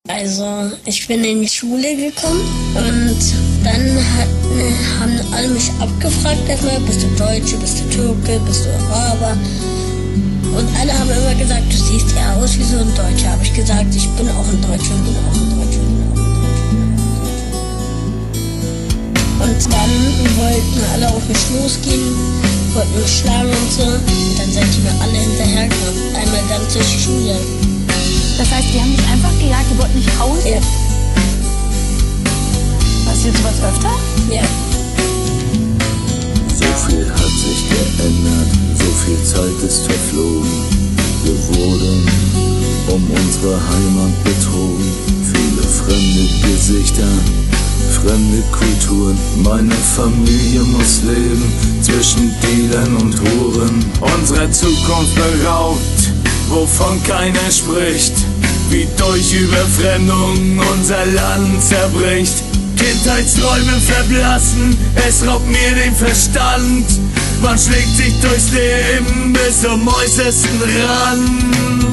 Also, ich bin in die Schule gekommen und dann haben alle mich abgefragt erstmal, bist du Deutsche, bist du Türke, bist du Araber? Und alle haben immer gesagt, du siehst ja aus wie so ein Deutscher. Habe ich gesagt, ich bin auch ein Deutscher, bin auch ein Deutscher, bin auch ein Deutscher. Und dann wollten alle auf mich losgehen, wollten mich schlagen und so. Und dann sind die mir alle hinterhergekommen, einmal ganz durch die Schule. Das heißt, die haben dich einfach gejagt, die wollten dich hauen? Ja. Passiert sowas öfter? Ja. So viel hat sich geändert, so viel Zeit ist verflogen. Wir wurden um unsere Heimat betrogen. Viele fremde Gesichter, fremde Kulturen. Meine Familie muss leben zwischen Dealern und Huren. Unsere Zukunft beraubt, wovon keiner spricht. Wie durch Überfremdung unser Land zerbricht. Kindheitsträume verblassen, es raubt mir den Verstand. Man schlägt sich durchs Leben bis zum äußersten Rand.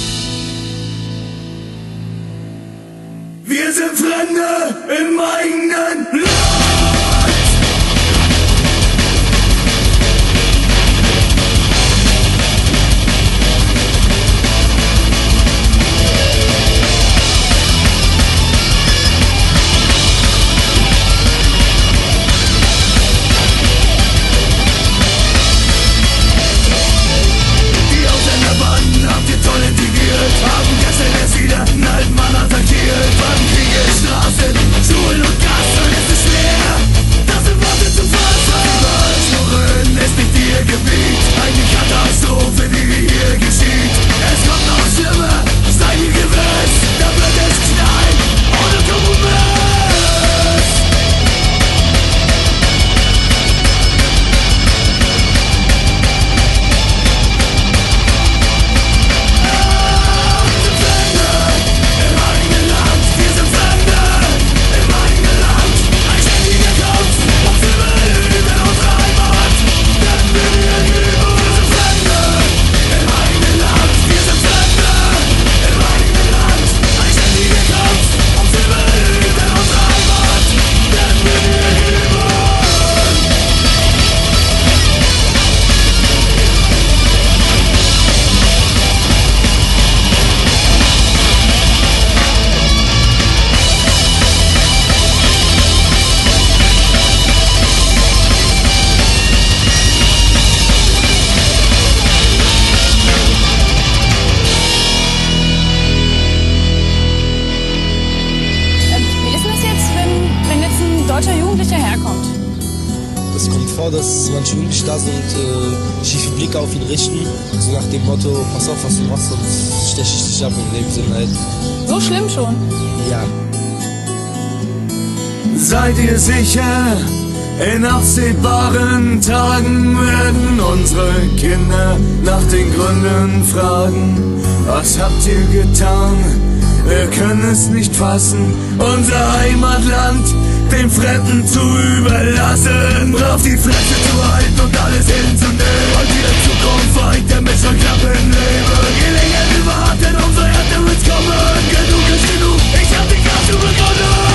Wir sind Fremde im eigenen Land. Haben gestern erst wieder einen alten Mann attackiert. Wann Kriege, Straßen, Schulen und Gassen, es ist leer. Das sind Worte zu fassen. Was Murren ist nicht ihr Gebiet. Eine Katastrophe, die hier geschieht. Es kommt noch schlimmer, sei mir gewiss. Da wird es knallen, ohne Kompromiss. Dass manche Jugendliche da sind und schiefe Blicke auf ihn richten, so nach dem Motto, pass auf, was du machst, sonst steche ich dich ab, in dem Sinne halt. So schlimm schon? Ja. Seid ihr sicher, in absehbaren Tagen werden unsere Kinder nach den Gründen fragen. Was habt ihr getan? Wir können es nicht fassen, unser Heimatland den Fremden zu überlassen, auf die Fresse zu halten und alles hinzunehmen. Und ihre Zukunft weiter mit Klappen leben. Gelegenheit warten, unsere Erde wird kommen. Genug ist genug, ich hab die Kraft zu begonnen.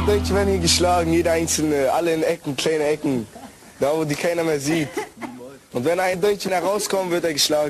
Deutsche werden hier geschlagen, jeder einzelne, alle in Ecken, kleine Ecken, da wo die keiner mehr sieht. Und wenn ein Deutscher herauskommt, wird er geschlagen.